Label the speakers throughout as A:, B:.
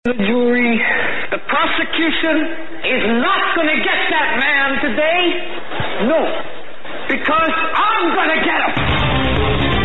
A: The jury, the prosecution is not going to get that man today. No, because I'm going to get him.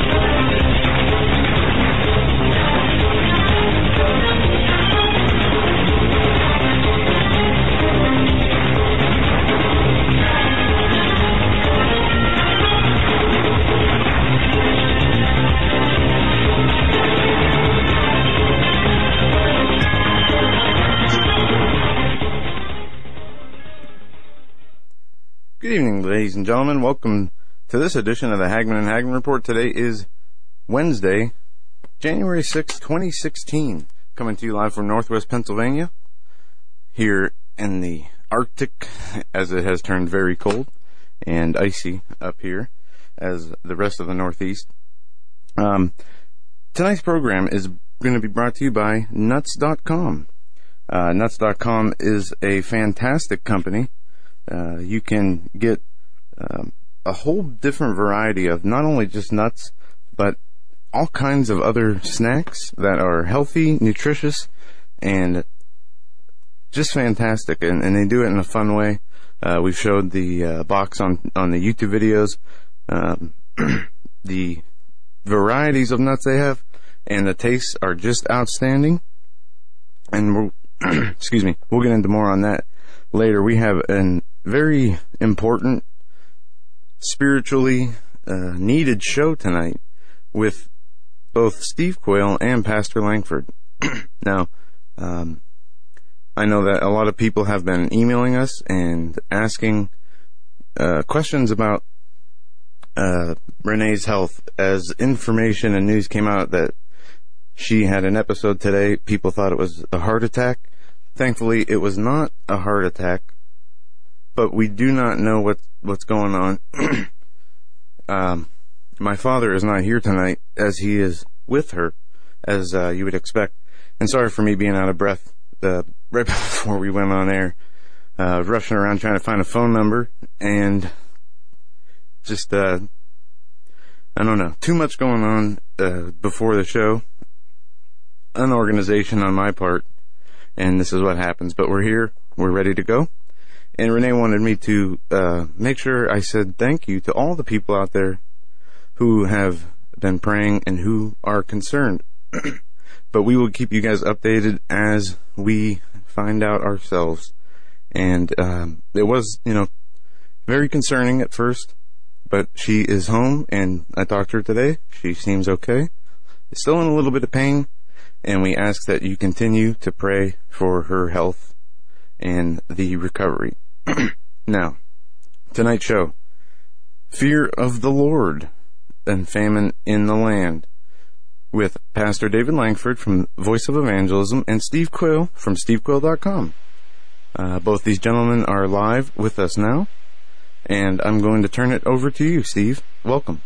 B: Good evening, ladies and gentlemen. Welcome to this edition of the Hagman and Hagman Report. Today is Wednesday, January 6, 2016. Coming to you live from Northwest Pennsylvania, here in the Arctic, as it has turned very cold and icy up here, as the rest of the Northeast. Tonight's program is going to be brought to you by Nuts.com. Nuts.com is a fantastic company. You can get a whole different variety of not only just nuts, but all kinds of other snacks that are healthy, nutritious, and just fantastic. And they do it in a fun way. We've showed the box on the YouTube videos, the varieties of nuts they have, and the tastes are just outstanding. And excuse me, we'll get into more on that later. We have an very important, spiritually needed show tonight with both Steve Quayle and Pastor Langford. Now, I know that a lot of people have been emailing us and asking questions about Renee's health. As information and news came out that she had an episode today, people thought it was a heart attack. Thankfully, it was not a heart attack, but we do not know what's going on. My father is not here tonight, as he is with her, as you would expect. And sorry for me being out of breath right before we went on air, rushing around trying to find a phone number, and just I don't know, too much going on before the show. Unorganization on my part. And this is what happens. But we're here. We're ready to go. And Renee wanted me to make sure I said thank you to all the people out there who have been praying and who are concerned. But we will keep you guys updated as we find out ourselves. And it was, very concerning at first. But she is home, and I talked to her today. She seems okay. Still in a little bit of pain. And we ask that you continue to pray for her health and the recovery. Now, tonight's show, Fear of the Lord and Famine in the Land, with Pastor David Langford from Voice of Evangelism and Steve Quayle from stevequayle.com. Both these gentlemen are live with us now, and I'm going to turn it over to you, Steve. Welcome.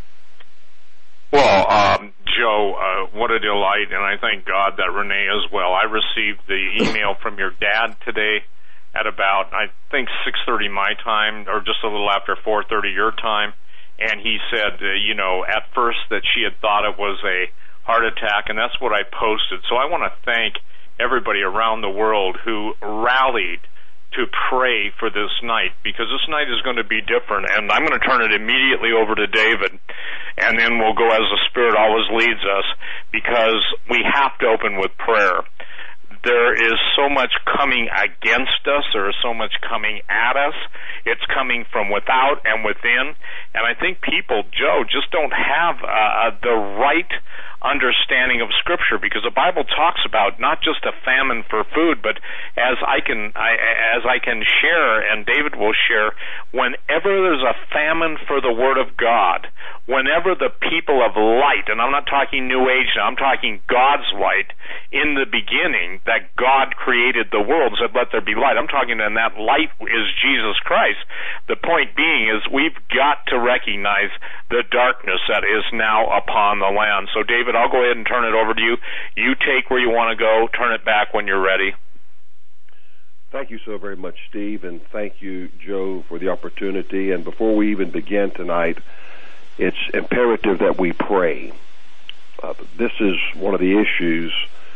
C: Well, Joe, what a delight, and I thank God that Renee is well. I received the email from your dad today at about, I think, 6:30 my time, or just a little after 4:30 your time, and he said, at first that she had thought it was a heart attack, and that's what I posted. So I want to thank everybody around the world who rallied to pray for this night, because this night is going to be different, and I'm going to turn it immediately over to David, and then we'll go as the Spirit always leads us, because we have to open with prayer. There is so much coming against us. There is so much coming at us. It's coming from without and within, and I think people, Joe, just don't have the right understanding of Scripture, because the Bible talks about not just a famine for food, but as I can share, and David will share, whenever there's a famine for the Word of God, whenever the people of light, and I'm not talking New Age now, I'm talking God's light, in the beginning, that God created the world and said, let there be light. I'm talking, and that light is Jesus Christ. The point being is we've got to recognize the darkness that is now upon the land. So, David, I'll go ahead and turn it over to you. You take where you want to go. Turn it back when you're ready.
D: Thank you so very much, Steve, and thank you, Joe, for the opportunity. And before we even begin tonight, it's imperative that we pray. This is one of the issues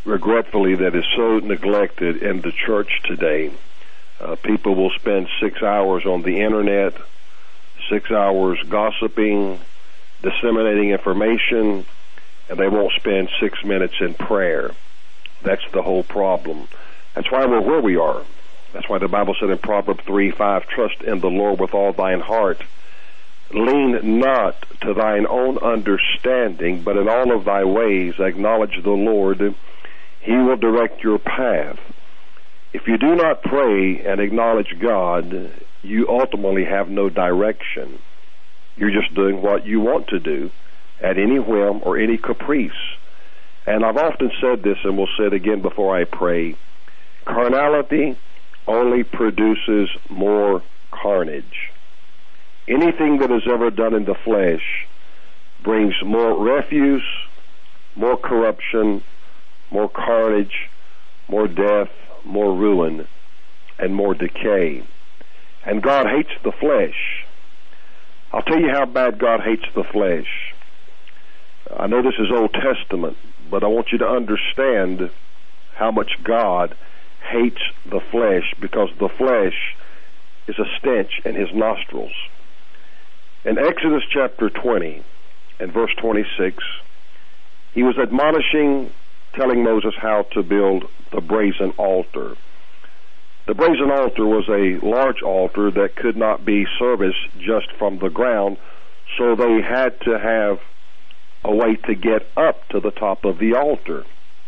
D: regretfully, that is so neglected in the church today. People will spend 6 hours on the internet, 6 hours gossiping, disseminating information, and they won't spend 6 minutes in prayer. That's the whole problem. That's why we're where we are. That's why the Bible said in Proverbs 3:5, trust in the Lord with all thine heart. Lean not to thine own understanding, but in all of thy ways acknowledge the Lord. He will direct your path. If you do not pray and acknowledge God, you ultimately have no direction. You're just doing what you want to do at any whim or any caprice. And I've often said this, and will say it again before I pray. Carnality only produces more carnage. Anything that is ever done in the flesh brings more refuse, more corruption, more carnage, more death, more ruin, and more decay. And God hates the flesh. I'll tell you how bad God hates the flesh. I know this is Old Testament, but I want you to understand how much God hates the flesh, because the flesh is a stench in his nostrils. In Exodus chapter 20 and verse 26, he was admonishing, telling Moses how to build the brazen altar. The brazen altar was a large altar that could not be serviced just from the ground, so they had to have a way to get up to the top of the altar.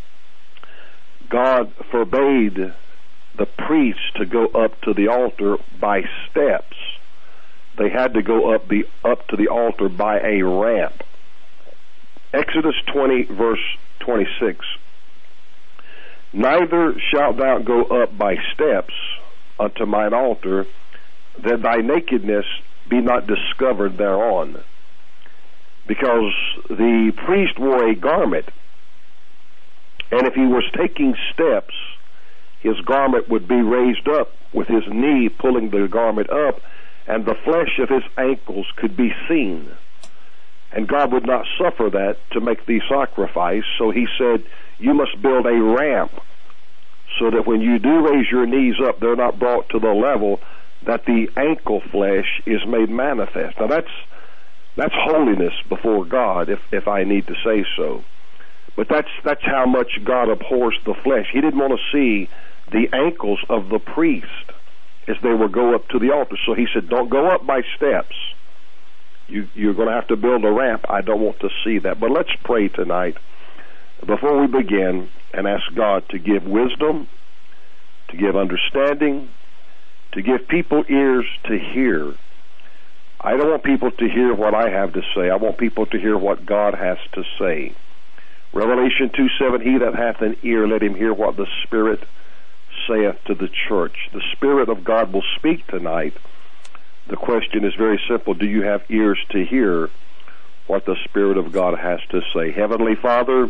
D: God forbade the priests to go up to the altar by steps. They had to go up to the altar by a ramp. Exodus 20, verse 26. Neither shalt thou go up by steps unto mine altar, that thy nakedness be not discovered thereon. Because the priest wore a garment, and if he was taking steps, his garment would be raised up with his knee pulling the garment up, and the flesh of his ankles could be seen. And God would not suffer that to make the sacrifice, so he said, you must build a ramp so that when you do raise your knees up, they're not brought to the level that the ankle flesh is made manifest. Now that's holiness before God, if I need to say so. But that's how much God abhors the flesh. He didn't want to see the ankles of the priest as they would go up to the altar. So he said, don't go up by steps. You're going to have to build a ramp. I don't want to see that. But let's pray tonight before we begin and ask God to give wisdom, to give understanding, to give people ears to hear. I don't want people to hear what I have to say. I want people to hear what God has to say. Revelation 2:7, he that hath an ear, let him hear what the Spirit saith to the church. The Spirit of God will speak tonight. The question is very simple. Do you have ears to hear what the Spirit of God has to say? Heavenly Father,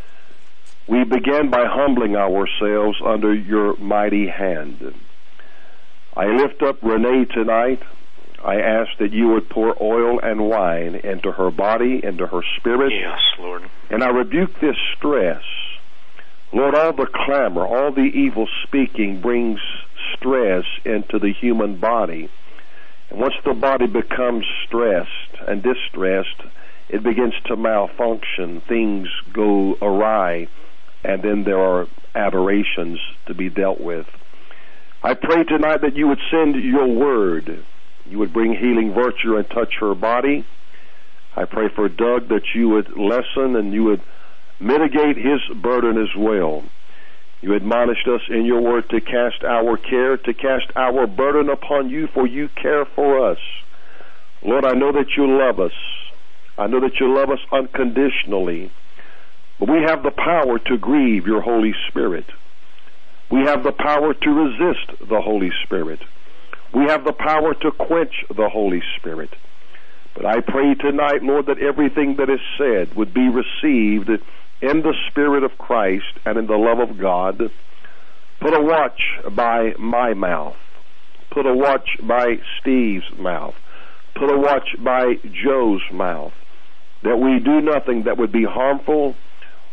D: we begin by humbling ourselves under your mighty hand. I lift up Renee tonight. I ask that you would pour oil and wine into her body, into her spirit.
C: Yes, Lord.
D: And I rebuke this stress. Lord, all the clamor, all the evil speaking brings stress into the human body. And once the body becomes stressed and distressed, it begins to malfunction. Things go awry, and then there are aberrations to be dealt with. I pray tonight that you would send your word. You would bring healing virtue and touch her body. I pray for Doug that you would lessen and you would mitigate his burden as well. You admonished us in your word to cast our care, to cast our burden upon you, for you care for us. Lord, I know that you love us. I know that you love us unconditionally. But we have the power to grieve your Holy Spirit. We have the power to resist the Holy Spirit. We have the power to quench the Holy Spirit. But I pray tonight, Lord, that everything that is said would be received in the Spirit of Christ and in the love of God. Put a watch by my mouth. Put a watch by Steve's mouth. Put a watch by Joe's mouth. That we do nothing that would be harmful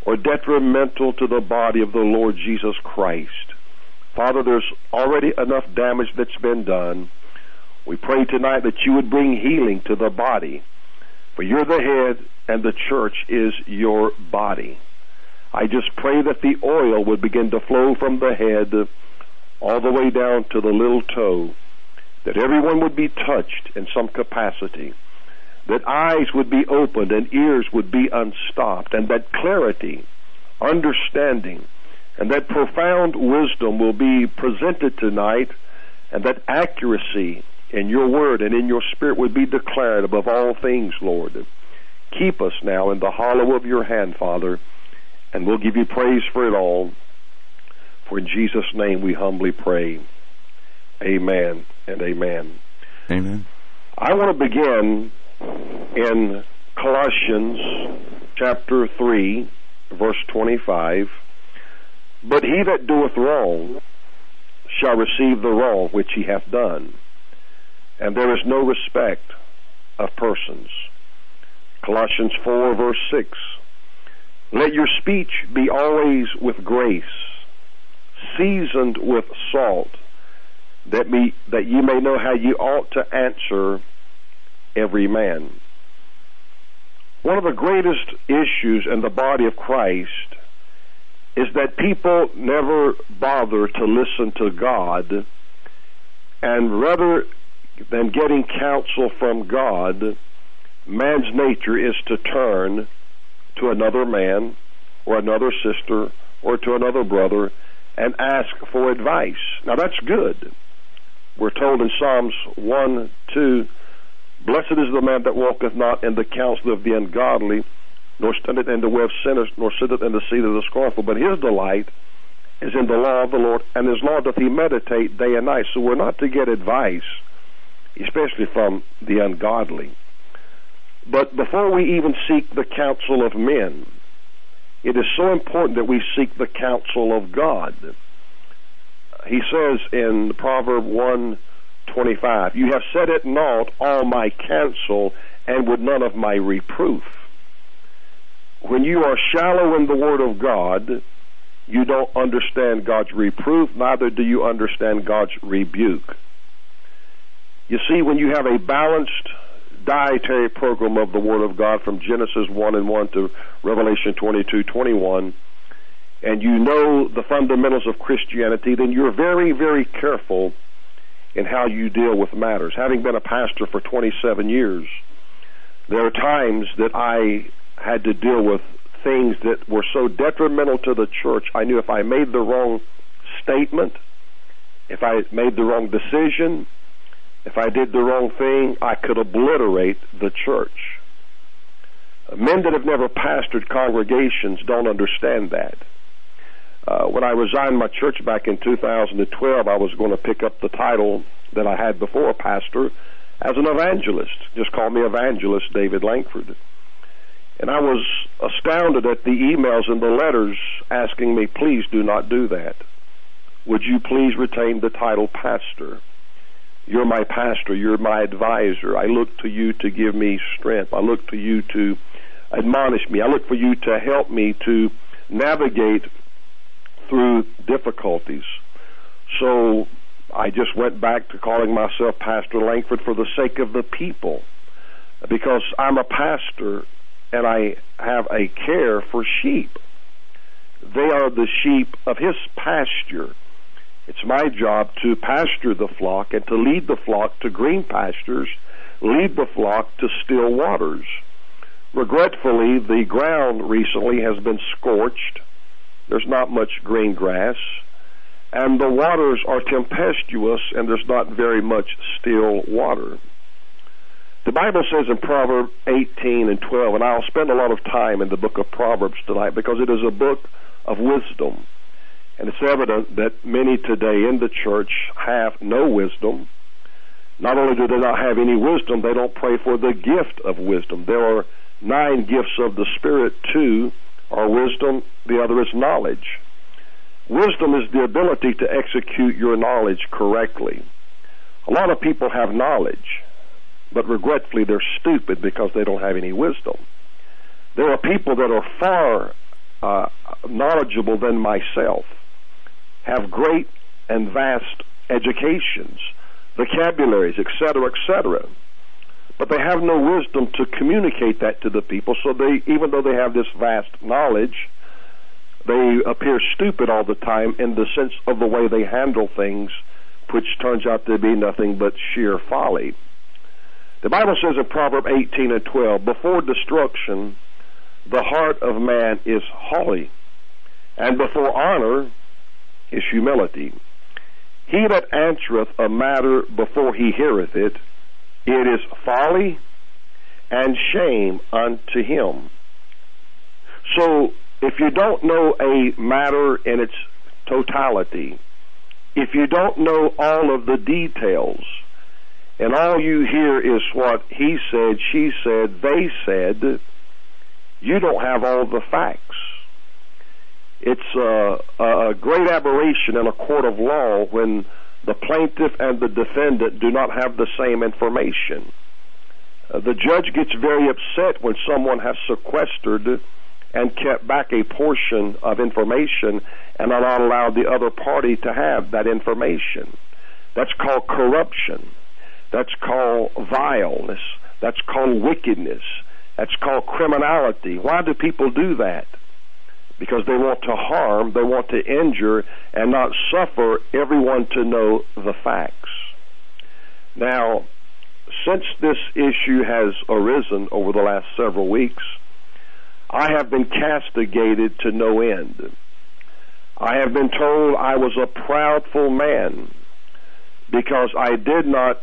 D: or detrimental to the body of the Lord Jesus Christ. Father, there's already enough damage that's been done. We pray tonight that you would bring healing to the body, for you're the head and the church is your body. I just pray that the oil would begin to flow from the head all the way down to the little toe, that everyone would be touched in some capacity, that eyes would be opened and ears would be unstopped, and that clarity, understanding, and that profound wisdom will be presented tonight, and that accuracy in your word and in your spirit would be declared above all things, Lord. Keep us now in the hollow of your hand, Father, and we'll give you praise for it all. For in Jesus' name we humbly pray. Amen and amen.
B: Amen.
D: I want to begin in Colossians chapter 3, verse 25. But he that doeth wrong shall receive the wrong which he hath done, and there is no respect of persons. Colossians 4, verse 6. Let your speech be always with grace, seasoned with salt, that ye may know how ye ought to answer every man. One of the greatest issues in the body of Christ is that people never bother to listen to God, and rather than getting counsel from God, man's nature is to turn to another man or another sister or to another brother and ask for advice. Now that's good. We're told in Psalms 1:2, blessed is the man that walketh not in the counsel of the ungodly, nor standeth in the way of sinners, nor sitteth in the seat of the scornful, but his delight is in the law of the Lord, and his law doth he meditate day and night. So we're not to get advice, especially from the ungodly. But before we even seek the counsel of men, it is so important that we seek the counsel of God. He says in Proverb 1:25, you have set at naught all my counsel, and would none of my reproof. When you are shallow in the Word of God, you don't understand God's reproof, neither do you understand God's rebuke. You see, when you have a balanced dietary program of the Word of God from Genesis 1:1 to Revelation 22:21, and you know the fundamentals of Christianity, then you're very, very careful in how you deal with matters. Having been a pastor for 27 years, there are times that I had to deal with things that were so detrimental to the church. I knew if I made the wrong statement, if I made the wrong decision, if I did the wrong thing, I could obliterate the church. Men that have never pastored congregations don't understand that. When I resigned my church back in 2012, I was going to pick up the title that I had before, pastor, as an evangelist. Just call me Evangelist David Langford. And I was astounded at the emails and the letters asking me, please do not do that. Would you please retain the title pastor? You're my pastor. You're my advisor. I look to you to give me strength. I look to you to admonish me. I look for you to help me to navigate through difficulties. So I just went back to calling myself Pastor Langford for the sake of the people, because I'm a pastor and I have a care for sheep. They are the sheep of his pasture. It's my job to pasture the flock and to lead the flock to green pastures, lead the flock to still waters. Regretfully, the ground recently has been scorched. There's not much green grass, and the waters are tempestuous, and there's not very much still water. The Bible says in Proverbs 18:12, and I'll spend a lot of time in the book of Proverbs tonight because it is a book of wisdom. And it's evident that many today in the church have no wisdom. Not only do they not have any wisdom, they don't pray for the gift of wisdom. There are 9 gifts of the Spirit. 2 are wisdom, the other is knowledge. Wisdom is the ability to execute your knowledge correctly. A lot of people have knowledge, but regretfully they're stupid because they don't have any wisdom. There are people that are far knowledgeable than myself, have great and vast educations, vocabularies, etc., etc., but they have no wisdom to communicate that to the people, so they, even though they have this vast knowledge, they appear stupid all the time in the sense of the way they handle things, which turns out to be nothing but sheer folly. The Bible says in Proverbs 18:12, before destruction, the heart of man is haughty, and before honor is humility. He that answereth a matter before he heareth it, it is folly and shame unto him. So, if you don't know a matter in its totality, if you don't know all of the details, and all you hear is what he said, she said, they said, you don't have all the facts. It's a great aberration in a court of law when the plaintiff and the defendant do not have the same information. The judge gets very upset when someone has sequestered and kept back a portion of information and not allowed the other party to have that information. That's called corruption. That's called vileness. That's called wickedness. That's called criminality. Why do people do that? Because they want to harm, they want to injure, and not suffer everyone to know the facts. Now, since this issue has arisen over the last several weeks, I have been castigated to no end. I have been told I was a proudful man because I did not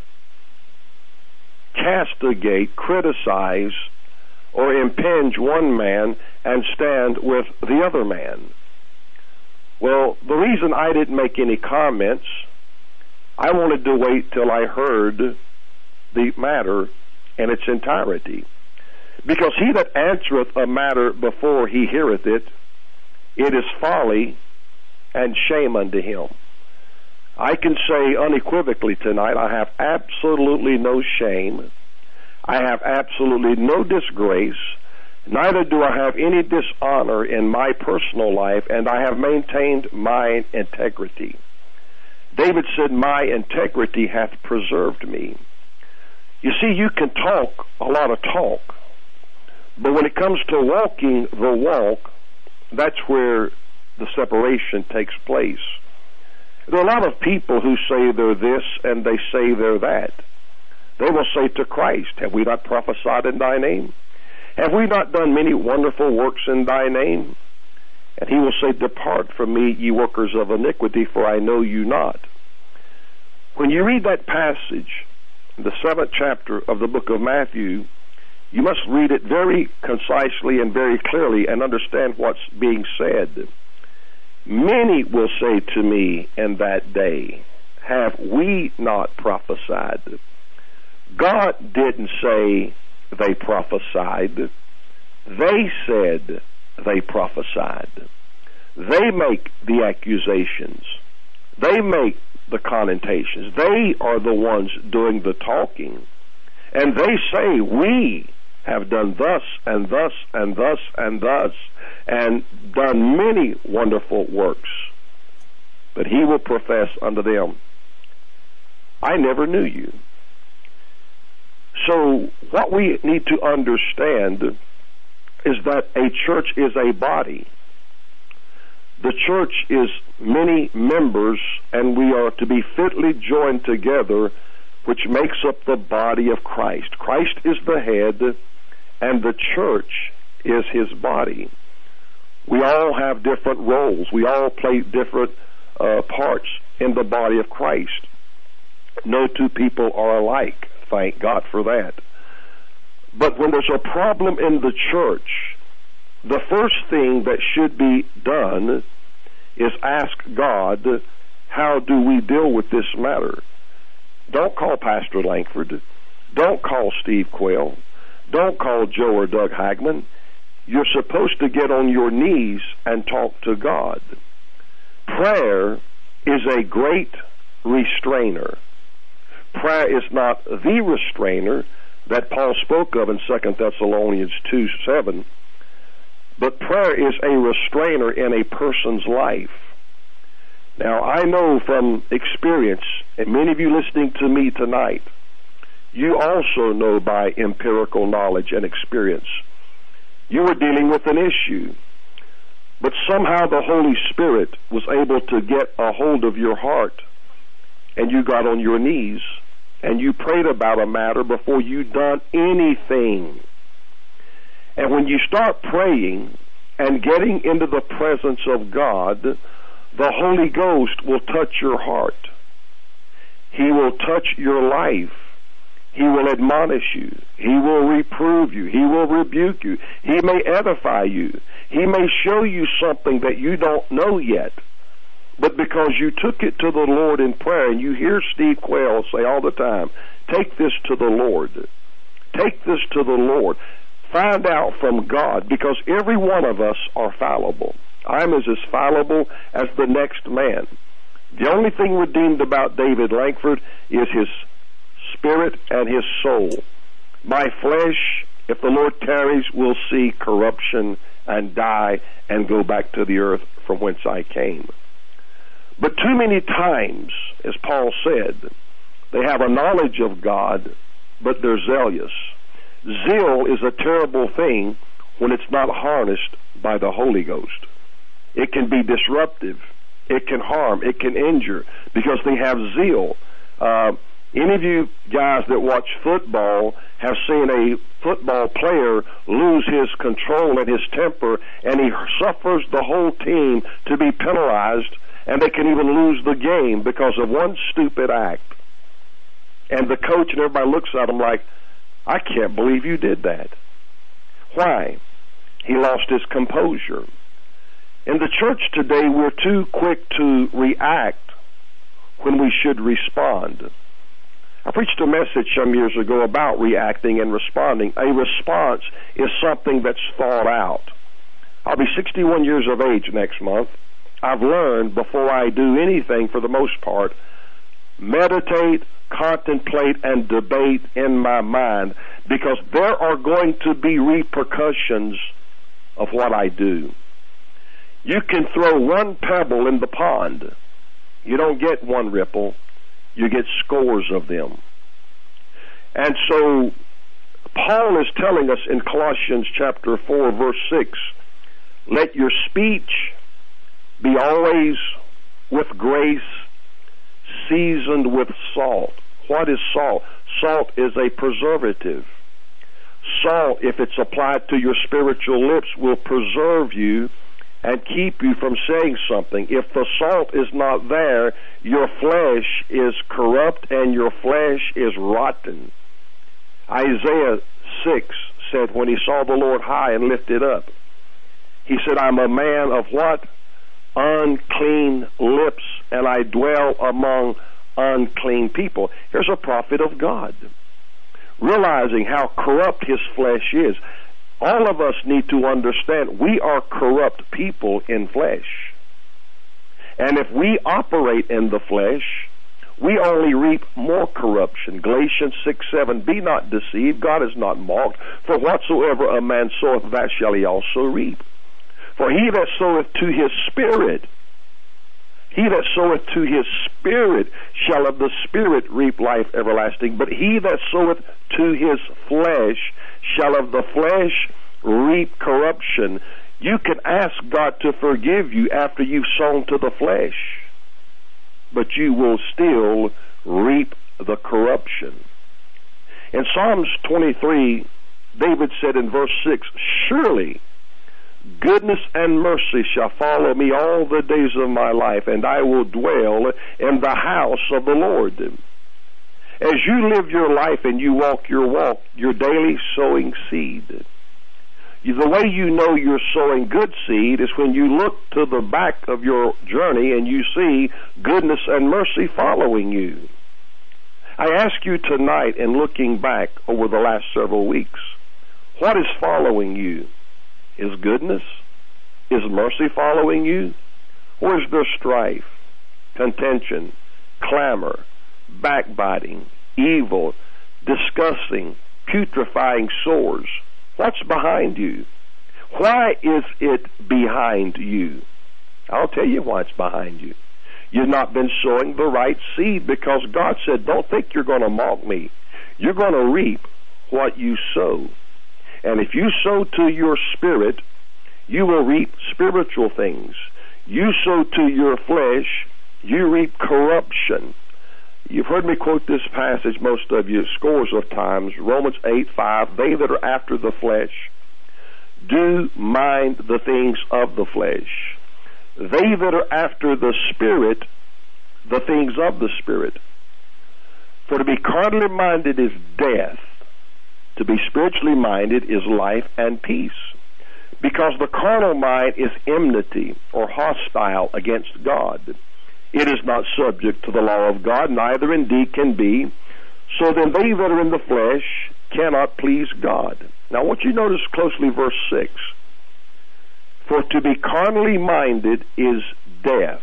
D: castigate, criticize, or impinge one man and stand with the other man. Well, the reason I didn't make any comments, I wanted to wait till I heard the matter in its entirety. Because he that answereth a matter before he heareth it, it is folly and shame unto him. I can say unequivocally tonight, I have absolutely no shame. I have absolutely no disgrace. Neither do I have any dishonor in my personal life, and I have maintained my integrity. David said, my integrity hath preserved me. You see, you can talk a lot of talk, but when it comes to walking the walk, that's where the separation takes place. There are a lot of people who say they're this and they say they're that. They will say to Christ, have we not prophesied in thy name? Have we not done many wonderful works in thy name? And he will say, depart from me, ye workers of iniquity, for I know you not. When you read that passage, the 7th chapter of the book of Matthew, you must read it very concisely and very clearly and understand what's being said. Many will say to me in that day, have we not prophesied? God didn't say they prophesied. They said they prophesied. They make the accusations. They make the connotations. They are the ones doing the talking. And they say, we have done thus and thus and thus and thus and done many wonderful works. But he will profess unto them, I never knew you. So what we need to understand is that a church is a body. The church is many members, and we are to be fitly joined together, which makes up the body of Christ. Christ is the head, and the church is his body. We all have different roles. We all play different parts in the body of Christ. No two people are alike. Thank God for that. But when there's a problem in the church, the first thing that should be done is ask God, how do we deal with this matter? Don't call Pastor Langford. Don't call Steve Quayle. Don't call Joe or Doug Hagman. You're supposed to get on your knees and talk to God. Prayer is a great restrainer. Prayer is not the restrainer that Paul spoke of in 2 Thessalonians 2:7, but prayer is a restrainer in a person's life. Now, I know from experience, and many of you listening to me tonight, you also know by empirical knowledge and experience, you were dealing with an issue, but somehow the Holy Spirit was able to get a hold of your heart, and you got on your knees, and you prayed about a matter before you done anything. And when you start praying and getting into the presence of God, the Holy Ghost will touch your heart. He will touch your life. He will admonish you. He will reprove you. He will rebuke you. He may edify you. He may show you something that you don't know yet. But because you took it to the Lord in prayer, and you hear Steve Quayle say all the time, take this to the Lord. Take this to the Lord. Find out from God, because every one of us are fallible. I'm as fallible as the next man. The only thing redeemed about David Langford is his spirit and his soul. My flesh, if the Lord tarries, will see corruption and die and go back to the earth from whence I came. But too many times, as Paul said, they have a knowledge of God, but they're zealous. Zeal is a terrible thing when it's not harnessed by the Holy Ghost. It can be disruptive. It can harm. It can injure because they have zeal. Any of you guys that watch football have seen a football player lose his control and his temper, and he suffers the whole team to be penalized, and they can even lose the game because of one stupid act. And the coach and everybody looks at him like, I can't believe you did that. Why? He lost his composure. In the church today, we're too quick to react when we should respond. I preached a message some years ago about reacting and responding. A response is something that's thought out. I'll be 61 years of age next month. I've learned before I do anything, for the most part, meditate, contemplate, and debate in my mind, because there are going to be repercussions of what I do. You can throw one pebble in the pond. You don't get one ripple. You get scores of them. And so Paul is telling us in Colossians chapter 4, verse 6, let your speech be always with grace, seasoned with salt. What is salt? Salt is a preservative. Salt, if it's applied to your spiritual lips, will preserve you and keep you from saying something. If the salt is not there, your flesh is corrupt and your flesh is rotten. Isaiah 6 said, when he saw the Lord high and lifted up, he said, I'm a man of what? Unclean lips, and I dwell among unclean people. Here's a prophet of God, realizing how corrupt his flesh is. All of us need to understand we are corrupt people in flesh. And if we operate in the flesh, we only reap more corruption. Galatians 6:7, be not deceived, God is not mocked, for whatsoever a man soweth, that shall he also reap. For he that soweth to his spirit, he that soweth to his spirit shall of the spirit reap life everlasting. But he that soweth to his flesh shall of the flesh reap corruption. You can ask God to forgive you after you've sown to the flesh, but you will still reap the corruption. In Psalms 23, David said in verse 6, surely goodness and mercy shall follow me all the days of my life, and I will dwell in the house of the Lord. As you live your life and you walk your walk, you're daily sowing seed. The way you know you're sowing good seed is when you look to the back of your journey and you see goodness and mercy following you. I ask you tonight, in looking back over the last several weeks, what is following you? Is goodness? Is mercy following you? Or is there strife, contention, clamor, backbiting, evil, discussing, putrefying sores? What's behind you? Why is it behind you? I'll tell you why it's behind you. You've not been sowing the right seed, because God said, don't think you're going to mock me. You're going to reap what you sow. And if you sow to your spirit, you will reap spiritual things. You sow to your flesh, you reap corruption. You've heard me quote this passage, most of you, scores of times. Romans 8:5, they that are after the flesh do mind the things of the flesh. They that are after the Spirit, the things of the Spirit. For to be carnally minded is death. To be spiritually minded is life and peace. Because the carnal mind is enmity or hostile against God. It is not subject to the law of God, neither indeed can be. So then they that are in the flesh cannot please God. Now I want you to notice closely verse 6. For to be carnally minded is death.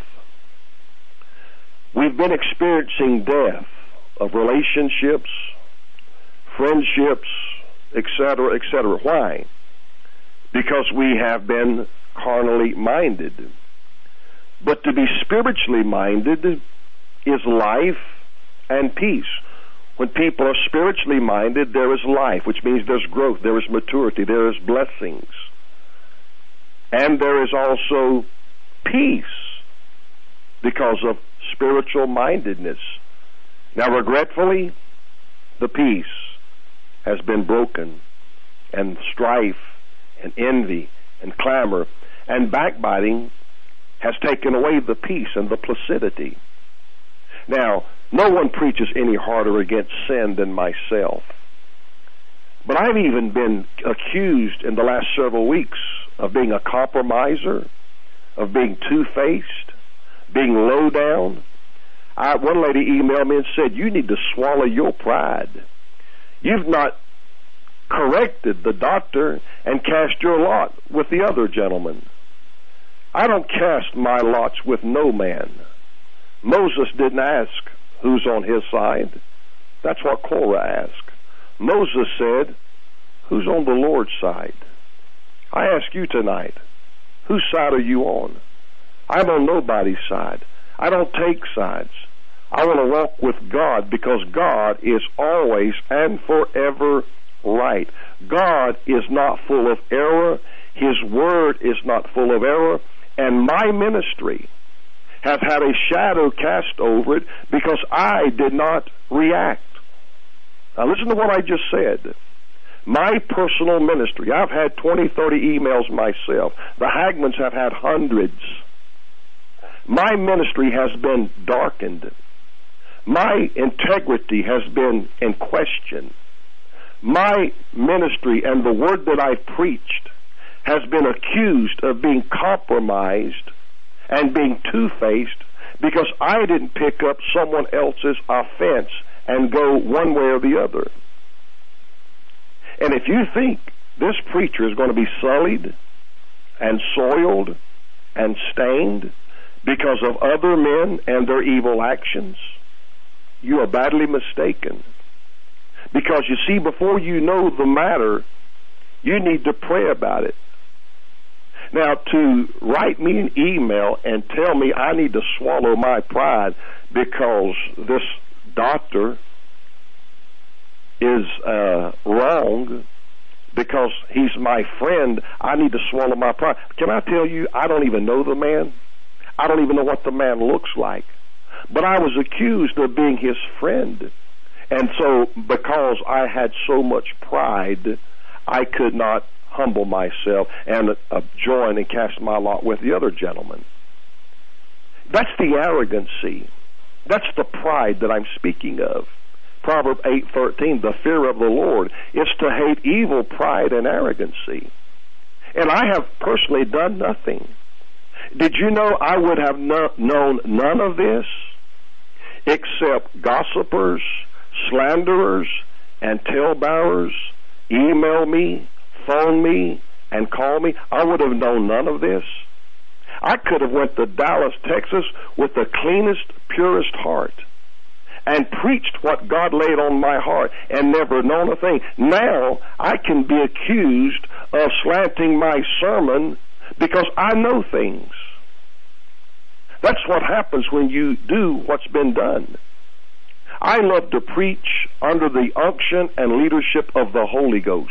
D: We've been experiencing death of relationships, friendships, etc., etc. Why? Because we have been carnally minded. But to be spiritually minded is life and peace. When people are spiritually minded, there is life, which means there's growth, there is maturity, there is blessings. And there is also peace because of spiritual mindedness. Now, regretfully, the peace has been broken, and strife and envy and clamor and backbiting has taken away the peace and the placidity. Now, no one preaches any harder against sin than myself. But I've even been accused in the last several weeks of being a compromiser, of being two-faced, being low down. One lady emailed me and said, you need to swallow your pride. You've not corrected the doctor and cast your lot with the other gentleman. I don't cast my lots with no man. Moses didn't ask who's on his side. That's what Korah asked. Moses said, who's on the Lord's side? I ask you tonight, whose side are you on? I'm on nobody's side. I don't take sides. I want to walk with God, because God is always and forever right. God is not full of error. His word is not full of error. And my ministry has had a shadow cast over it because I did not react. Now listen to what I just said. My personal ministry, I've had 20, 30 emails myself. The Hagmans have had hundreds. My ministry has been darkened. My integrity has been in question. My ministry and the word that I've preached has been accused of being compromised and being two-faced because I didn't pick up someone else's offense and go one way or the other. And if you think this preacher is going to be sullied and soiled and stained because of other men and their evil actions, you are badly mistaken. Because you see, before you know the matter, you need to pray about it. Now, to write me an email and tell me I need to swallow my pride because this doctor is wrong, because he's my friend, I need to swallow my pride. Can I tell you, I don't even know the man. I don't even know what the man looks like. But I was accused of being his friend. And so, because I had so much pride, I could not humble myself and join and cast my lot with the other gentleman. That's the arrogancy. That's the pride that I'm speaking of. Proverbs 8:13, the fear of the Lord is to hate evil, pride, and arrogancy. And I have personally done nothing. Did you know I would have known none of this except gossipers, slanderers, and talebearers email me, phone me, and call me? I would have known none of this. I could have went to Dallas, Texas with the cleanest, purest heart and preached what God laid on my heart and never known a thing. Now I can be accused of slanting my sermon because I know things. That's what happens when you do what's been done. I love to preach under the unction and leadership of the Holy Ghost.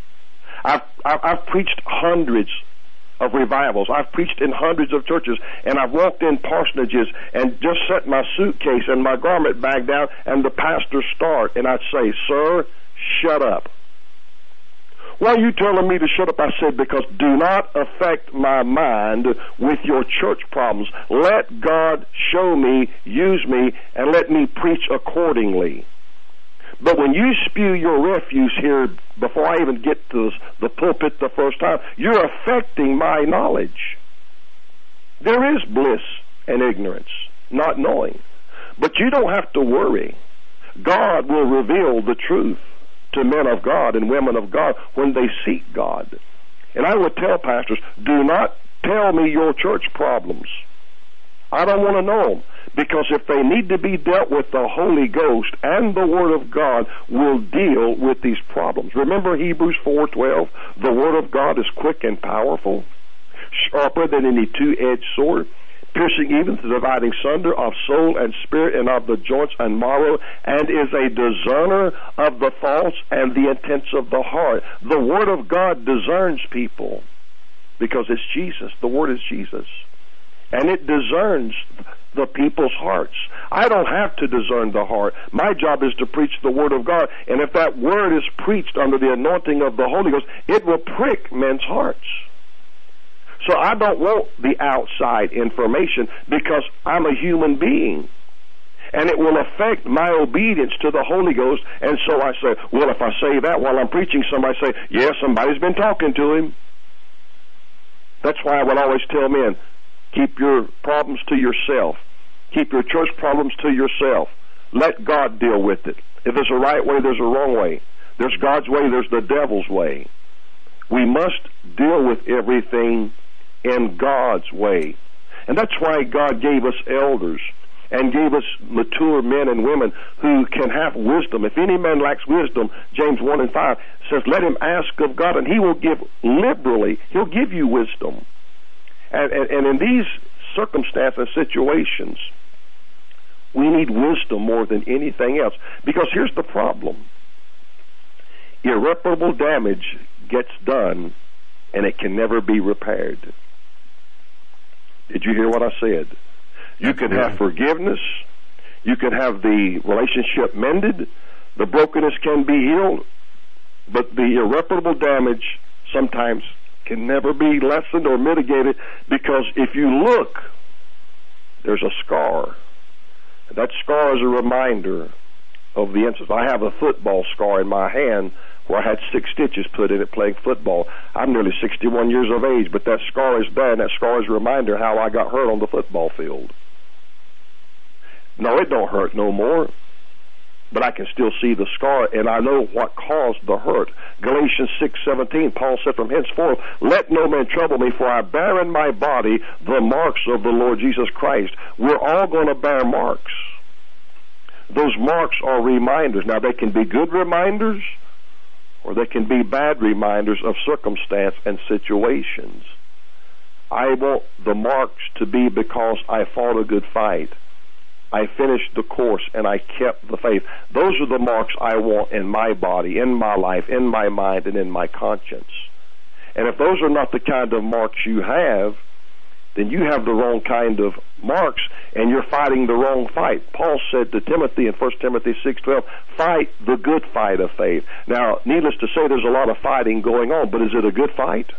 D: I've preached hundreds of revivals. I've preached in hundreds of churches, and I've walked in parsonages and just set my suitcase and my garment bag down, and the pastor start, and I'd say, "Sir, shut up." "Why are you telling me to shut up?" I said, "Because do not affect my mind with your church problems. Let God show me, use me, and let me preach accordingly. But when you spew your refuse here before I even get to the pulpit the first time, you're affecting my knowledge." There is bliss and ignorance, not knowing. But you don't have to worry. God will reveal the truth to men of God and women of God when they seek God. And I would tell pastors, do not tell me your church problems. I don't want to know them, because if they need to be dealt with, the Holy Ghost and the Word of God will deal with these problems. Remember Hebrews 4:12, the Word of God is quick and powerful, sharper than any two-edged sword, piercing even to dividing sunder of soul and spirit and of the joints and marrow, and is a discerner of the thoughts and the intents of the heart. The Word of God discerns people because it's Jesus. The Word is Jesus. And it discerns the people's hearts. I don't have to discern the heart. My job is to preach the Word of God. And if that Word is preached under the anointing of the Holy Ghost, it will prick men's hearts. So I don't want the outside information, because I'm a human being. And it will affect my obedience to the Holy Ghost. And so I say, well, if I say that while I'm preaching, somebody say, yeah, somebody's been talking to him. That's why I would always tell men, keep your problems to yourself. Keep your church problems to yourself. Let God deal with it. If there's a right way, there's a wrong way. There's God's way, there's the devil's way. We must deal with everything in God's way. And that's why God gave us elders and gave us mature men and women who can have wisdom. If any man lacks wisdom, James 1:5 says, let him ask of God, and he will give liberally. He'll give you wisdom. And in these circumstances and situations, we need wisdom more than anything else. Because here's the problem. Irreparable damage gets done, and it can never be repaired. Did you hear what I said? You can have forgiveness. You can have the relationship mended. The brokenness can be healed. But the irreparable damage sometimes can never be lessened or mitigated, because if you look, there's a scar. That scar is a reminder of the incident. I have a football scar in my hand where I had 6 stitches put in it playing football. I'm nearly 61 years of age, but that scar is there, and that scar is a reminder how I got hurt on the football field. No, it don't hurt no more, but I can still see the scar, and I know what caused the hurt. Galatians 6:17, Paul said, from henceforth, let no man trouble me, for I bear in my body the marks of the Lord Jesus Christ. We're all going to bear marks. Those marks are reminders. Now, they can be good reminders, or they can be bad reminders of circumstance and situations. I want the marks to be because I fought a good fight. I finished the course, and I kept the faith. Those are the marks I want in my body, in my life, in my mind, and in my conscience. And if those are not the kind of marks you have, then you have the wrong kind of marks, and you're fighting the wrong fight. Paul said to Timothy in 1 Timothy 6:12, fight the good fight of faith. Now, needless to say, there's a lot of fighting going on, but is it a good fight?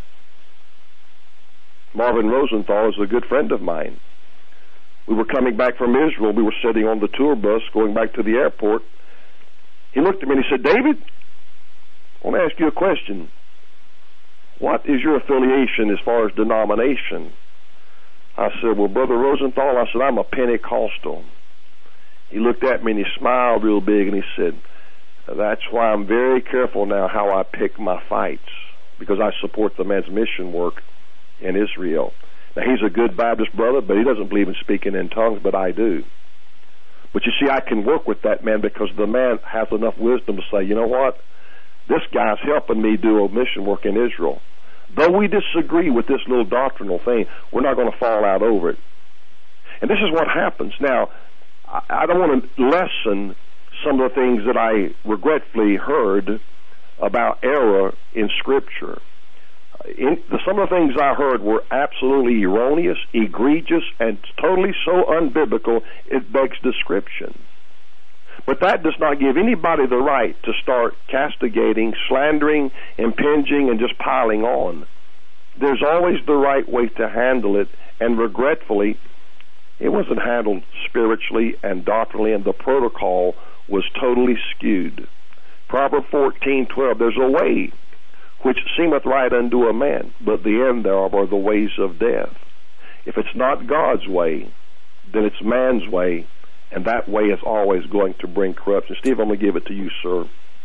D: Marvin Rosenthal is a good friend of mine. We were coming back from Israel. We were sitting on the tour bus going back to the airport. He looked at me and he said, David, I want to ask you a question. What is your affiliation as far as denomination? I said, well, Brother Rosenthal, I said, I'm a Pentecostal. He looked at me and he smiled real big and he said, that's why I'm very careful now how I pick my fights, because I support the men's mission work in Israel. Now, he's a good Baptist brother, but he doesn't believe in speaking in tongues, but I do. But you see, I can work with that man because the man has enough wisdom to say, you know what? This guy's helping me do a mission work in Israel. Though we disagree with this little doctrinal thing, we're not going to fall out over it. And this is what happens. Now, I don't want to lessen some of the things that I regretfully heard about error in Scripture. Some of the things I heard were absolutely erroneous, egregious, and totally so unbiblical, it begs description. But that does not give anybody the right to start castigating, slandering, impinging, and just piling on. There's always the right way to handle it, and regretfully, it wasn't handled spiritually and doctrinally, and the protocol was totally skewed. Proverbs 14:12, there's a way which seemeth right unto a man, but the end thereof are the ways of death. If it's not God's way, then it's man's way, and that way is always going to bring corruption. Steve, I'm going to give it to you, sir.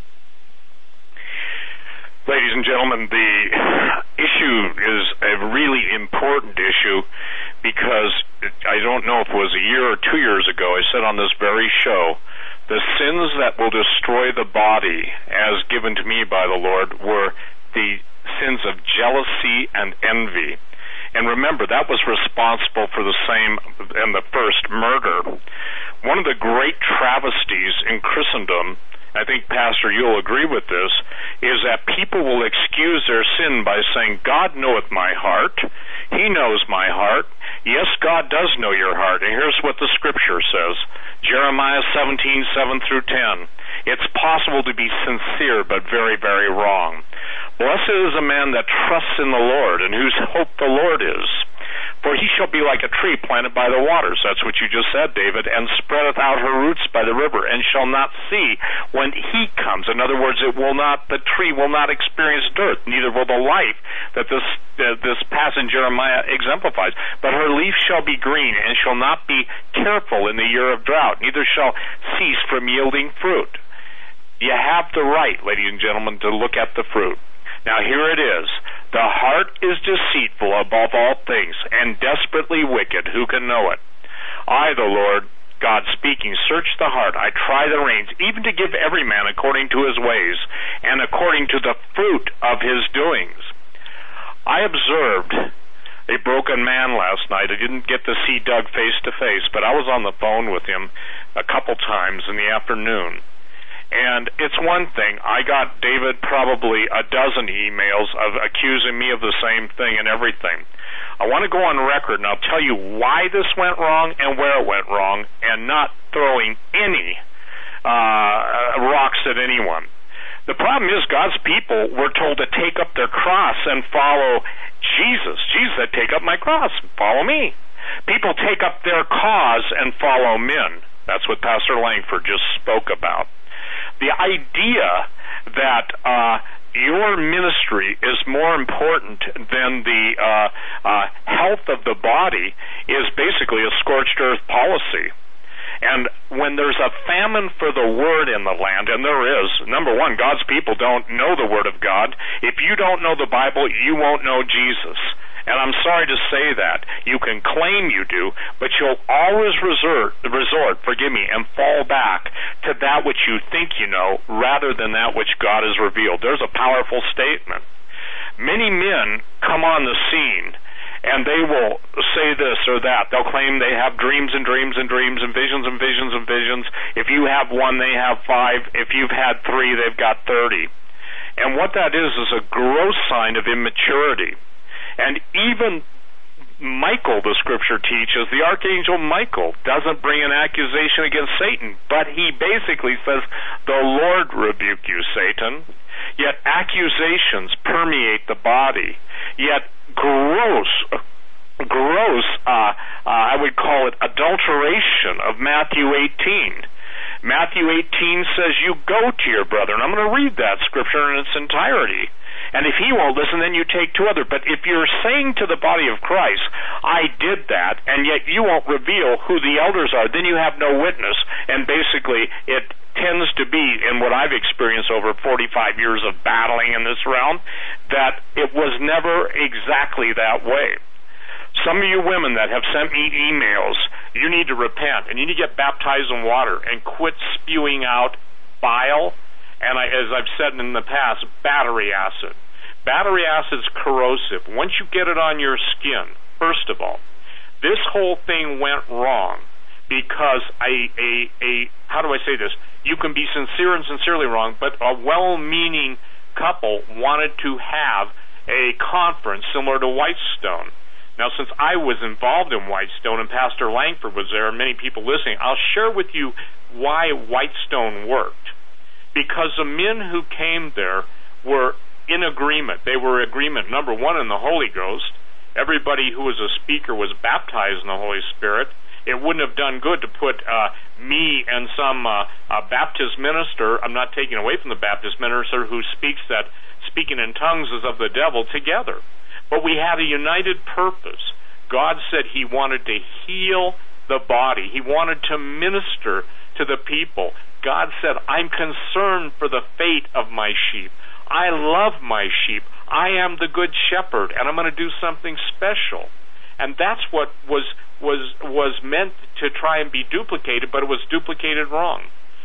C: Ladies and gentlemen, the issue is a really important issue because I don't know if it was a year or 2 years ago, I said on this very show, the sins that will destroy the body as given to me by the Lord were the sins of jealousy and envy. And remember, that was responsible for the same and the first murder. One of the great travesties in Christendom, I think, Pastor, you'll agree with this, is that people will excuse their sin by saying, God knoweth my heart. He knows my heart. Yes, God does know your heart. And here's what the Scripture says. Jeremiah 17:7-10. It's possible to be sincere, but very, very wrong. Blessed is a man that trusts in the Lord, and whose hope the Lord is. For he shall be like a tree planted by the waters, that's what you just said, David, and spreadeth out her roots by the river, and shall not see when heat comes. In other words, the tree will not experience dearth, neither will the life that this passage in Jeremiah exemplifies. But her leaf shall be green, and shall not be careful in the year of drought, neither shall cease from yielding fruit. You have the right, ladies and gentlemen, to look at the fruit. Now here it is. The heart is deceitful above all things, and desperately wicked. Who can know it? I, the Lord, God speaking, search the heart. I try the reins, even to give every man according to his ways, and according to the fruit of his doings. I observed a broken man last night. I didn't get to see Doug face to face, but I was on the phone with him a couple times in the afternoon. And it's one thing. I got, David, probably a dozen emails of accusing me of the same thing and everything. I want to go on record, and I'll tell you why this went wrong and where it went wrong, and not throwing any rocks at anyone. The problem is God's people were told to take up their cross and follow Jesus. Jesus said, take up my cross and follow me. People take up their cause and follow men. That's what Pastor Langford just spoke about. The idea that your ministry is more important than the health of the body is basically a scorched earth policy. And when there's a famine for the Word in the land, and there is, number one, God's people don't know the Word of God. If you don't know the Bible, you won't know Jesus. And I'm sorry to say that. You can claim you do, but you'll always resort, and fall back to that which you think you know rather than that which God has revealed. There's a powerful statement. Many men come on the scene, and they will say this or that. They'll claim they have dreams and dreams and dreams and visions and visions and visions. If you have one, they have 5. If you've had 3, they've got 30. And what that is a gross sign of immaturity. And even Michael, the Scripture teaches, the Archangel Michael, doesn't bring an accusation against Satan, but he basically says, the Lord rebuke you, Satan. Yet accusations permeate the body. Yet gross, I would call it adulteration of Matthew 18. Matthew 18 says, you go to your brother. And I'm going to read that Scripture in its entirety. And if he won't listen, then you take 2 others. But if you're saying to the body of Christ, I did that, and yet you won't reveal who the elders are, then you have no witness. And basically, it tends to be, in what I've experienced over 45 years of battling in this realm, that it was never exactly that way. some of you women that have sent me emails, you need to repent, and you need to get baptized in water and quit spewing out bile, and as I've said in the past, battery acid. Battery acid's corrosive. Once you get it on your skin, first of all, this whole thing went wrong because how do I say this? You can be sincere and sincerely wrong, but a well-meaning couple wanted to have a conference similar to Whitestone. Now, since I was involved in Whitestone and Pastor Langford was there and many people listening, I'll share with you why Whitestone worked. Because the men who came there were in agreement. They were in agreement, number one, in the Holy Ghost. Everybody who was a speaker was baptized in the Holy Spirit. It wouldn't have done good to put me and some Baptist minister, I'm not taking away from the Baptist minister who speaks that speaking in tongues is of the devil, together. But we had a united purpose. God said He wanted to heal the body. He wanted to minister to the people. God said, I'm concerned for the fate of my sheep. I love my sheep. I am the good shepherd, and I'm going to do something special. And that's what was meant to try and be duplicated, but it was duplicated wrong.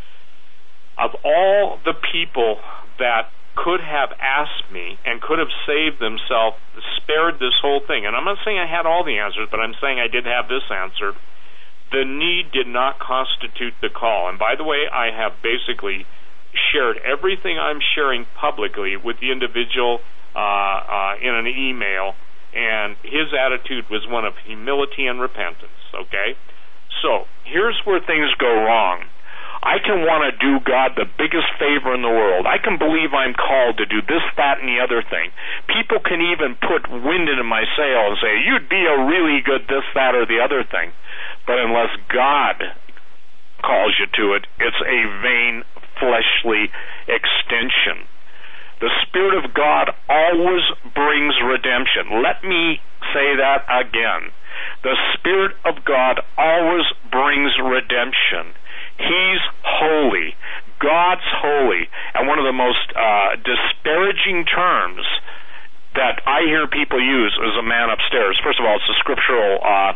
C: Of all the people that could have asked me and could have saved themselves, spared this whole thing, and I'm not saying I had all the answers, but I'm saying I did have this answer, the need did not constitute the call. And by the way, I have basically shared everything I'm sharing publicly with the individual in an email, and his attitude was one of humility and repentance, okay? So, here's where things go wrong. I can want to do God the biggest favor in the world. I can believe I'm called to do this, that, and the other thing. People can even put wind into my sail and say, you'd be a really good this, that, or the other thing. But unless God calls you to it, it's a vain, fleshly extension. The Spirit of God always brings redemption. Let me say that again. The Spirit of God always brings redemption. He's holy. God's holy. And one of the most disparaging terms that I hear people use is a man upstairs. First of all, it's a scriptural,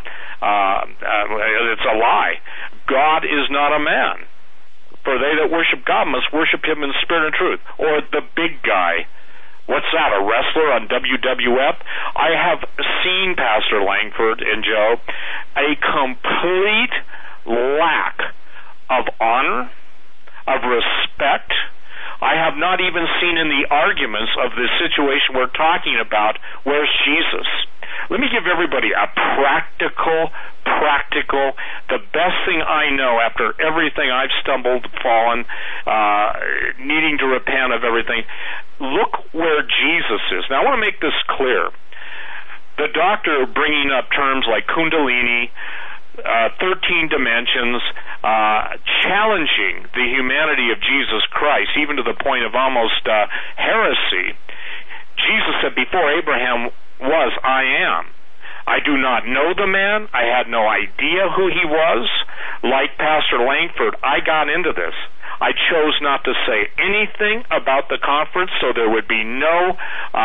C: it's a lie. God is not a man. For they that worship God must worship Him in spirit and truth. Or the big guy. What's that, a wrestler on WWF? I have seen, Pastor Langford and Joe, a complete lack of honor, of respect. I have not even seen in the arguments of the situation we're talking about, where's Jesus? Let me give everybody a practical, the best thing I know after everything I've stumbled, fallen, needing to repent of everything. Look where Jesus is. Now, I want to make this clear. The doctor bringing up terms like Kundalini, 13 dimensions, challenging the humanity of Jesus Christ, even to the point of almost heresy. Jesus said, before Abraham was, I am. I do not know the man. I had no idea who he was. Like Pastor Langford, I got into this. I chose not to say anything about the conference, so there would be no,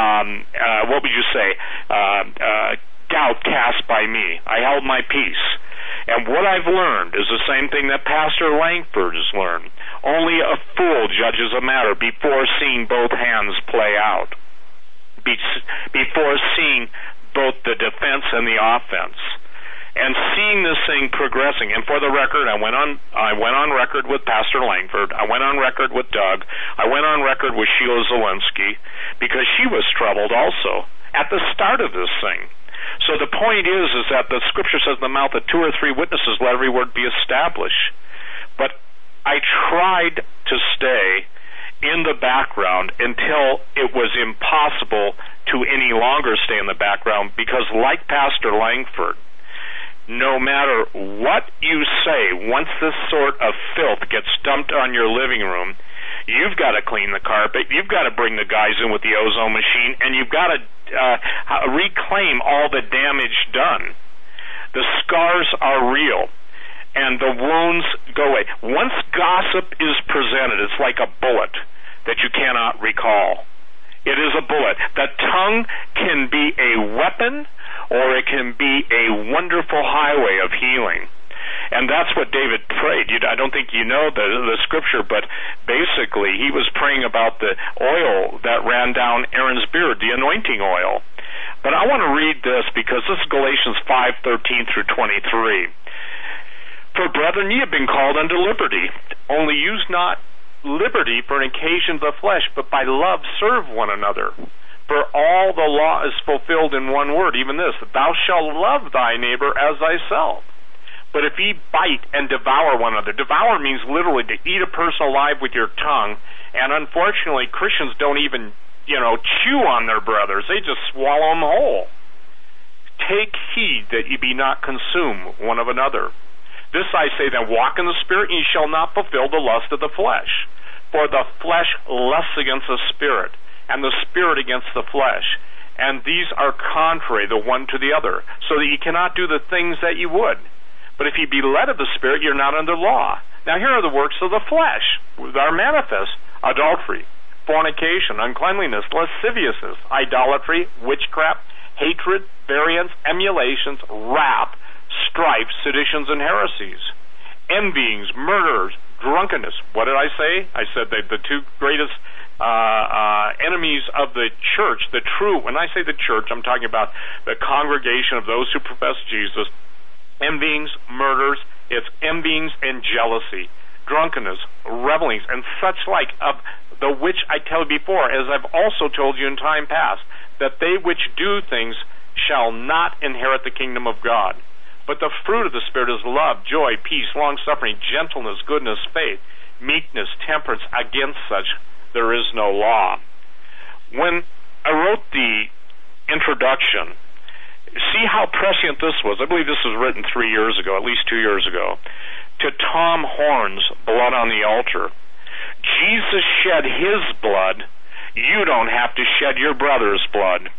C: doubt cast by me. I held my peace. And what I've learned is the same thing that Pastor Langford has learned. Only a fool judges a matter before seeing both hands play out, before seeing both the defense and the offense, and seeing this thing progressing. And for the record, I went on record with Pastor Langford. I went on record with Doug. I went on record with Sheila Zielinski, because she was troubled also at the start of this thing. So the point is that the Scripture says, in the mouth of 2 or 3 witnesses, let every word be established. But I tried to stay in the background until it was impossible to any longer stay in the background, because like Pastor Langford, no matter what you say, once this sort of filth gets dumped on your living room, you've got to clean the carpet, you've got to bring the guys in with the ozone machine, and you've got to reclaim all the damage done. The scars are real, and the wounds go away. Once gossip is presented, it's like a bullet that you cannot recall. It is a bullet. The tongue can be a weapon, or it can be a wonderful highway of healing. And that's what David prayed. I don't think you know the scripture, but basically he was praying about the oil that ran down Aaron's beard, the anointing oil. But I want to read this because this is Galatians 5:13 through 23. For brethren, ye have been called unto liberty. Only use not liberty for an occasion of the flesh, but by love serve one another. For all the law is fulfilled in one word, even this, thou shalt love thy neighbor as thyself. But if ye bite and devour one another, devour means literally to eat a person alive with your tongue, and unfortunately Christians don't even, chew on their brothers. They just swallow them whole. Take heed that ye be not consumed one of another. This I say, then walk in the Spirit, and ye shall not fulfill the lust of the flesh. For the flesh lusts against the Spirit, and the Spirit against the flesh. And these are contrary the one to the other, so that ye cannot do the things that ye would. But if ye be led of the Spirit, you're not under law. Now here are the works of the flesh, that are manifest: adultery, fornication, uncleanliness, lasciviousness, idolatry, witchcraft, hatred, variance, emulations, wrath, strife, seditions, and heresies, envyings, murders, drunkenness. What did I say? I said that the two greatest enemies of the church, the true, when I say the church, I'm talking about the congregation of those who profess Jesus. Envyings, murders, it's envyings and jealousy, drunkenness, revelings, and such like, of the which I tell you before, as I've also told you in time past, that they which do things shall not inherit the kingdom of God. But the fruit of the Spirit is love, joy, peace, long-suffering, gentleness, goodness, faith, meekness, temperance. Against such there is no law. When I wrote the introduction, see how prescient this was. I believe this was written 3 years ago, at least 2 years ago, to Tom Horn's Blood on the Altar. Jesus shed his blood. You don't have to shed your brother's blood.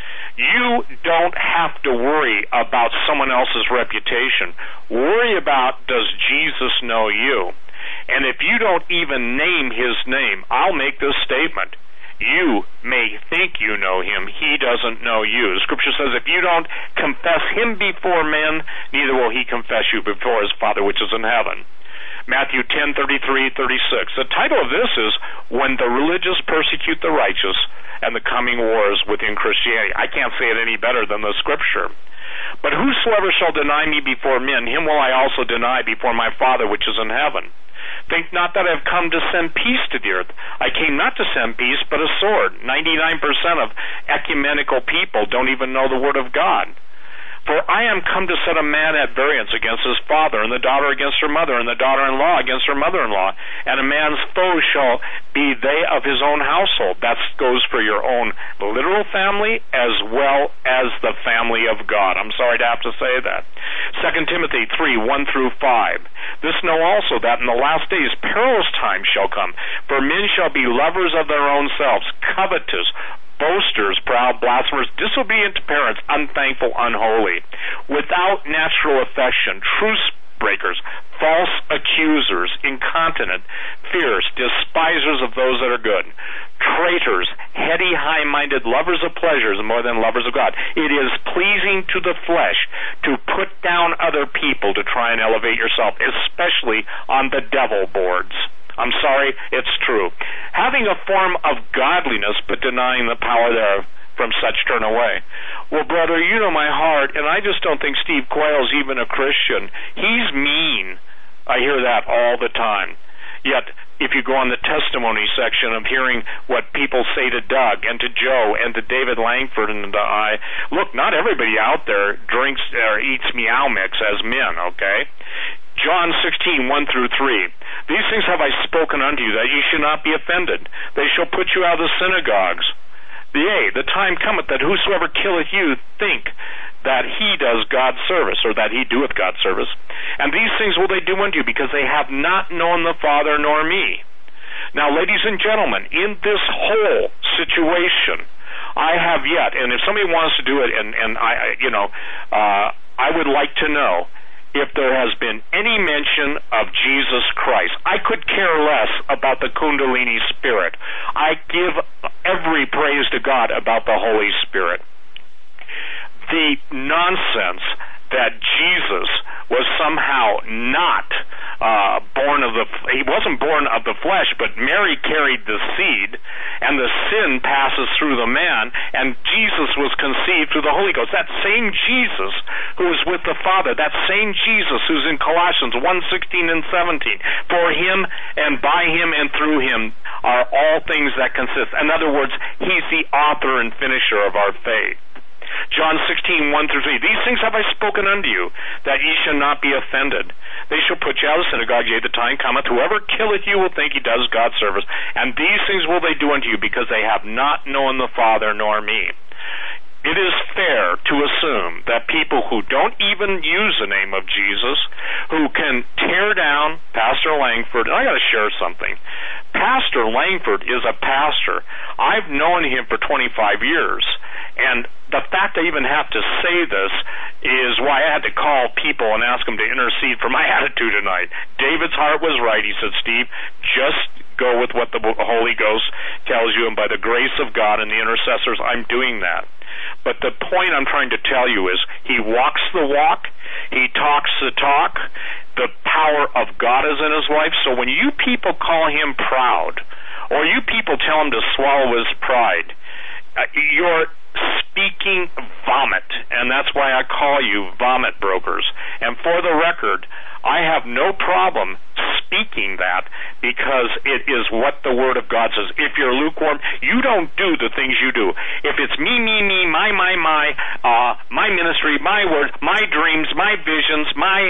C: You don't have to worry about someone else's reputation. Worry about, does Jesus know you? And if you don't even name his name, I'll make this statement. You may think you know him. He doesn't know you. The scripture says, if you don't confess him before men, neither will he confess you before his Father which is in heaven. Matthew 10:33-36. The title of this is, When the Religious Persecute the Righteous and the Coming Wars Within Christianity. I can't say it any better than the scripture. But whosoever shall deny me before men, him will I also deny before my Father which is in heaven. Think not that I have come to send peace to the earth. I came not to send peace, but a sword. 99% of ecumenical people don't even know the Word of God. For I am come to set a man at variance against his father, and the daughter against her mother, and the daughter-in-law against her mother-in-law. And a man's foes shall be they of his own household. That goes for your own literal family as well as the family of God. I'm sorry to have to say that. 2 Timothy 3:1-5. This know also, that in the last days perilous times shall come. For men shall be lovers of their own selves, covetous, boasters, proud, blasphemers, disobedient to parents, unthankful, unholy, without natural affection, truce breakers, false accusers, incontinent, fierce, despisers of those that are good, traitors, heady, high-minded, lovers of pleasures more than lovers of God. It is pleasing to the flesh to put down other people to try and elevate yourself, especially on the devil boards. I'm sorry, it's true. Having a form of godliness, but denying the power thereof, from such turn away. Well, brother, you know my heart, and I just don't think Steve Quayle's even a Christian. He's mean. I hear that all the time. Yet, if you go on the testimony section of hearing what people say to Doug and to Joe and to David Langford and to I, look, not everybody out there drinks or eats Meow Mix as men, okay? John 16:1-3. These things have I spoken unto you, that ye should not be offended. They shall put you out of the synagogues. Yea, the time cometh that whosoever killeth you think that he does God's service, or that he doeth God's service. And these things will they do unto you, because they have not known the Father nor me. Now, ladies and gentlemen, in this whole situation, I have yet, and if somebody wants to do it, and I would like to know if there has been any mention of Jesus Christ. I could care less about the Kundalini Spirit. I give every praise to God about the Holy Spirit. the nonsense that Jesus was somehow not he wasn't born of the flesh, but Mary carried the seed, and the sin passes through the man, and Jesus was conceived through the Holy Ghost. That same Jesus who was with the Father, that same Jesus who's in Colossians 1:16 and 17, for him and by him and through him are all things that consist. In other words, he's the author and finisher of our faith. John 16:1-3, these things have I spoken unto you, that ye shall not be offended. They shall put you out of the synagogue, yea, the time cometh, whoever killeth you will think he does God's service. And these things will they do unto you, because they have not known the Father nor me. It is fair to assume that people who don't even use the name of Jesus, who can tear down Pastor Langford, and I got to share something. Pastor Langford is a pastor. I've known him for 25 years. And the fact I even have to say this is why I had to call people and ask them to intercede for my attitude tonight. David's heart was right. He said, Steve, just go with what the Holy Ghost tells you, and by the grace of God and the intercessors, I'm doing that. But the point I'm trying to tell you is he walks the walk, he talks the talk, the power of God is in his life. So when you people call him proud, or you people tell him to swallow his pride, you're speaking vomit, and that's why I call you vomit brokers. And for the record, I have no problem speaking that, because it is what the Word of God says. If you're lukewarm, you don't do the things you do. If it's me, my ministry, my word, my dreams, my visions, my,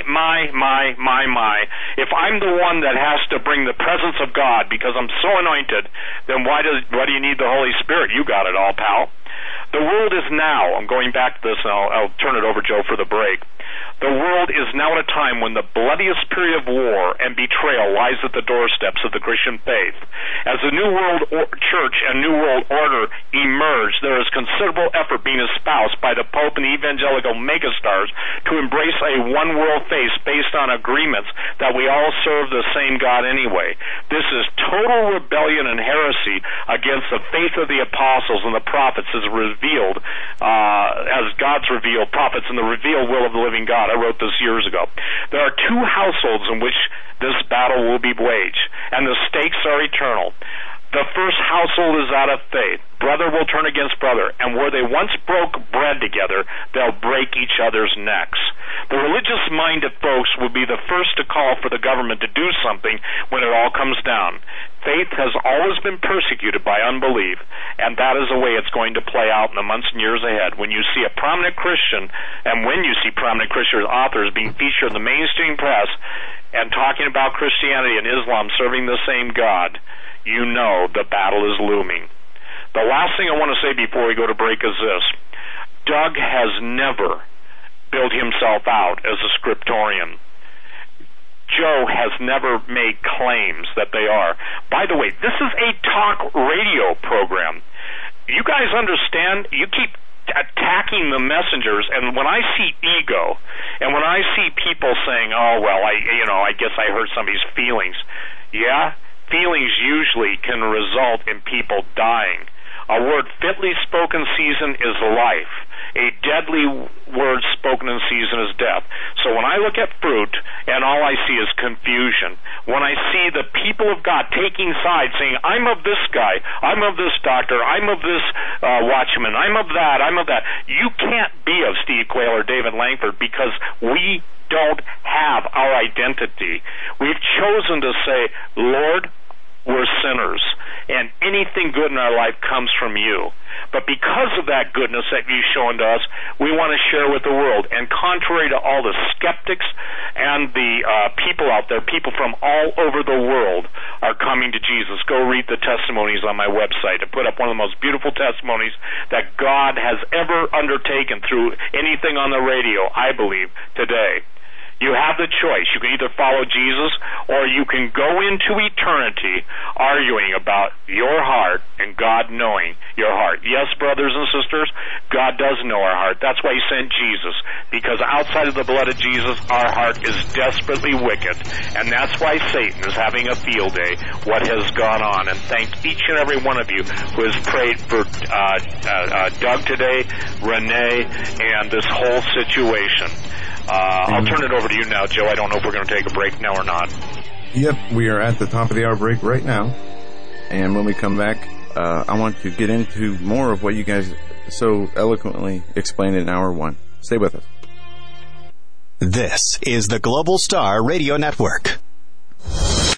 C: if I'm the one that has to bring the presence of God because I'm so anointed, then why do you need the Holy Spirit? You got it all, pal. The world is now, I'm going back to this, and I'll turn it over, Joe, for the break. The world is now at a time when the bloodiest period of war and betrayal lies at the doorsteps of the Christian faith. As the New World Church and New World Order emerge, there is considerable effort being espoused by the Pope and the evangelical megastars to embrace a one-world faith based on agreements that we all serve the same God anyway. This is total rebellion and heresy against the faith of the apostles and the prophets as revealed, as God's revealed prophets and the revealed will of the living God. I wrote this years ago. There are two households in which this battle will be waged, and the stakes are eternal. The first household is out of faith. Brother will turn against brother, and where they once broke bread together, they'll break each other's necks. The religious-minded folks will be the first to call for the government to do something when it all comes down. Faith has always been persecuted by unbelief, and that is the way it's going to play out in the months and years ahead. When you see a prominent Christian, and when you see prominent Christian authors being featured in the mainstream press and talking about Christianity and Islam serving the same God, you know the battle is looming. The last thing I want to say before we go to break is this. Doug has never built himself out as a scriptorian. Joe has never made claims that they are. By the way, this is a talk radio program. You guys understand? You keep attacking the messengers, and when I see ego, and when I see people saying, "Oh well, I guess I hurt somebody's feelings," yeah, feelings usually can result in people dying. A word fitly spoken season is life. A deadly word spoken in season is death. So when I look at fruit, and all I see is confusion, when I see the people of God taking sides, saying, I'm of this guy, I'm of this doctor, I'm of this watchman, I'm of that, you can't be of Steve Quayle or David Langford, because we don't have our identity. We've chosen to say, Lord, we're sinners, and anything good in our life comes from you. But because of that goodness that you've shown to us, we want to share with the world. And contrary to all the skeptics and the people out there, people from all over the world are coming to Jesus. Go read the testimonies on my website. I put up one of the most beautiful testimonies that God has ever undertaken through anything on the radio, I believe, today.
E: You have the choice. You can either follow Jesus or you can go into eternity arguing about your heart and God knowing your heart. Yes, brothers and sisters, God does know our heart. That's why He sent Jesus, because outside of the blood of Jesus, our heart is desperately wicked. And that's why Satan is having a field day, what has gone on. And thank each and every one of you who has prayed for Doug today, Renee, and this whole situation. I'll turn it over to you now, Joe. I don't know if we're going to take a break now or not.
B: Yep, we are at the top of the hour break right now. And when we come back, I want to get into more of what you guys so eloquently explained in hour one. Stay with us.
F: This is the Global Star Radio Network.